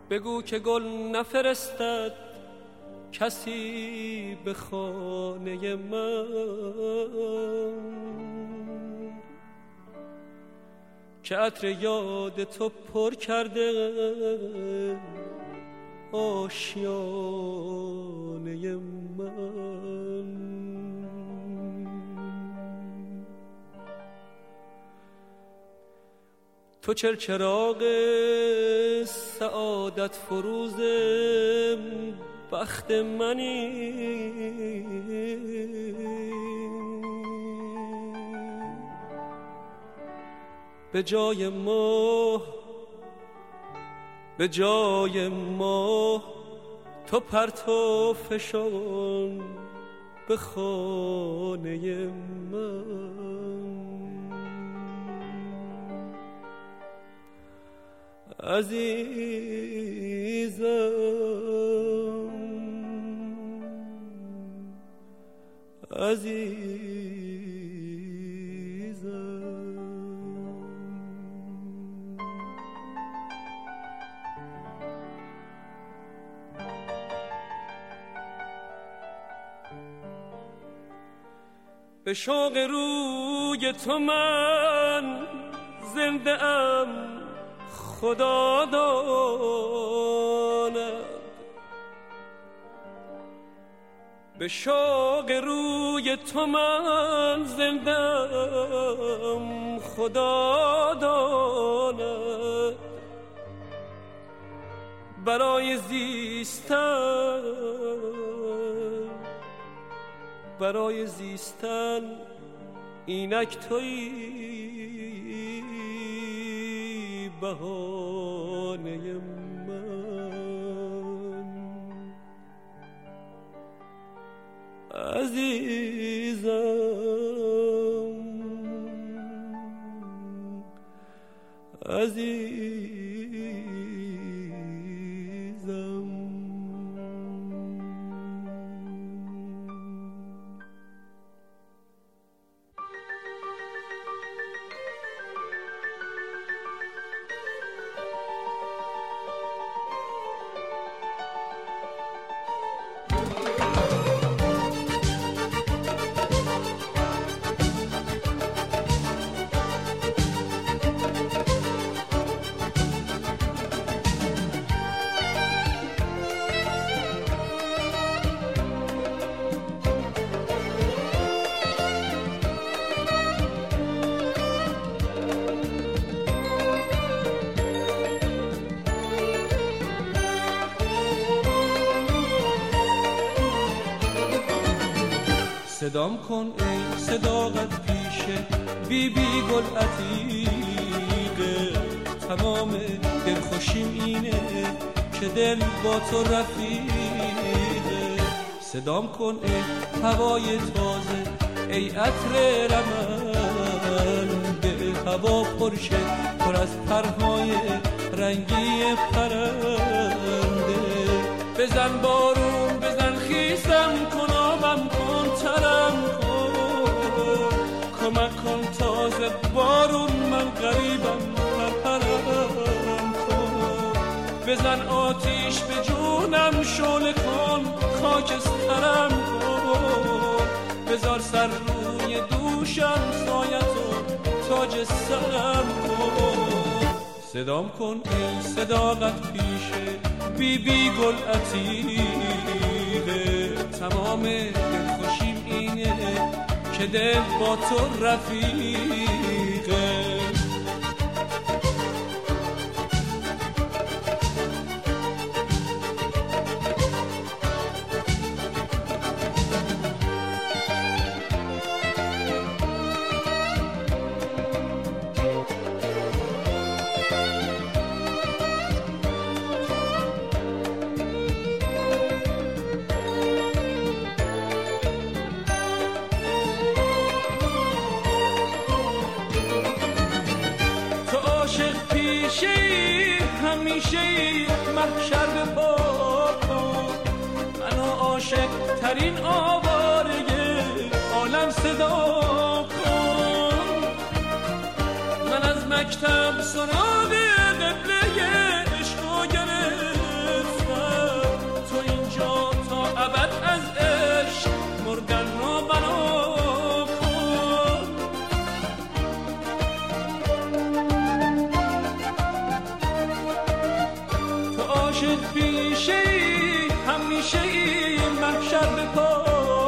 بگو که گل نفرستد کسی به خانه من، که عطر یاد تو پر کرده آشیانه من. تو چراغ سعادت فروز بخت منی، به جای ماه تو پرتو فشان به خانه من. به شوق روی تو من زنده ام خدا داند، به شوق روی تو من زنده ام خدا داند. برای زیستن اینک تویی بهانه من. عزیزم صدام کن ای صداقت پیشه بی گل عتیقه، تمام دلخوشیم اینه که دل با تو رفیقه. صدام کن ای هوای تازه ای عطر رمن، به هوا پرشه پر از پرهای رنگی پرنده. بزن بارون بزن خیسم کن آبم کن ترم کن، کمک کن تازه بارون من غریبم پرپرم کن. بزن آتیش به جونم شعله کن خاکسترم کن، بذار سر روی دوشم سایتو تاج سرم کن. صدام کن ای صداقت پیشه بی گل عتیقه، تمام دلخوشیم اینه که دل با تو رفیقه. محشر به پا کن، منو عاشق ترین آواره عالم صدا کن. من از مکتب سراغ قبله عشقو گرفتم، عاشق بیشه ای همیشه ای محشر به پا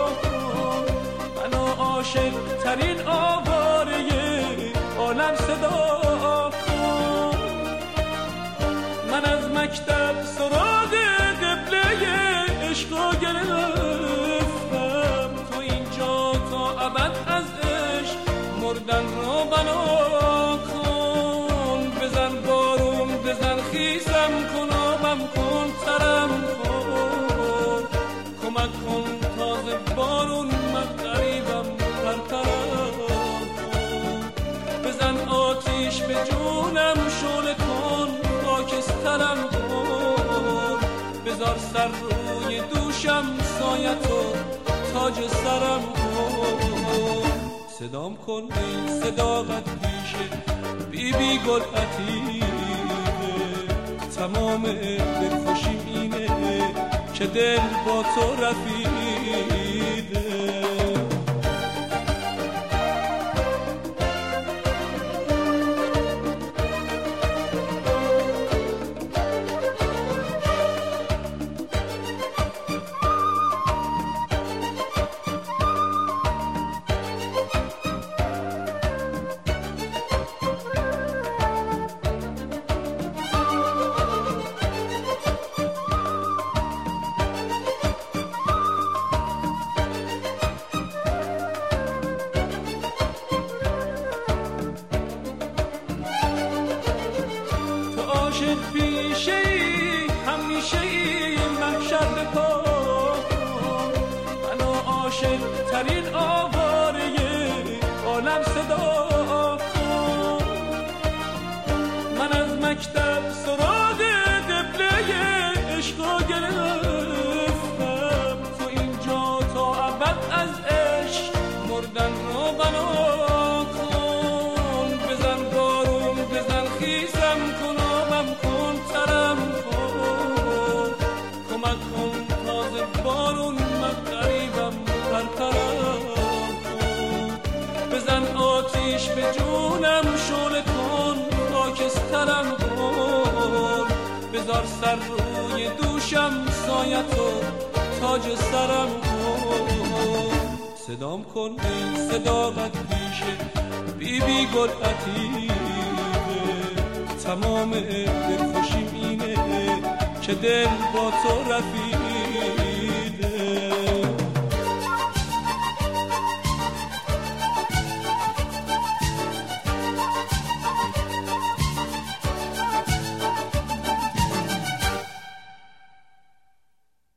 منو عاشق ترین آواره عالم صدا کن من از مکتب سراغ قبله عشقو گرفتم تو اینجا تا ابد از عشق مردن رو بنا کن بزن بارون بزن خیزم کن آبم کن ترم کن کمک کن تازه بارون من غریبم پرپرم کن بزن آتیش به جونم شعله کن خاکسترم کن بذار سر روی دوشم سایتو تاج سرم کن صدام کن ای صداقت پیشه بی بی گل عتیقه تمام دلخوشیم اینه که دل با تو رفیقه عاشق بیشه ای همیشه ای محشر به پا منو عاشق ترین آواره عالم صدا کن من از مکتب سراغ قبله عشقو گرفتم تو اینجا تا ابد از عشق مردن رو بنا کن بزن بارون بزن خیزم کن کن ترم کن کمک کن تازه بارون من غریبم پرپرم کن بزن آتیش به جونم شعله کن خاکسترم کن بذار سر روی دوشم سایتو تاج سرم کن صدام کن ای صداقت پیشه بی بی گل عتیقه تمام دلخوشیم اینه که دل با تو رفیق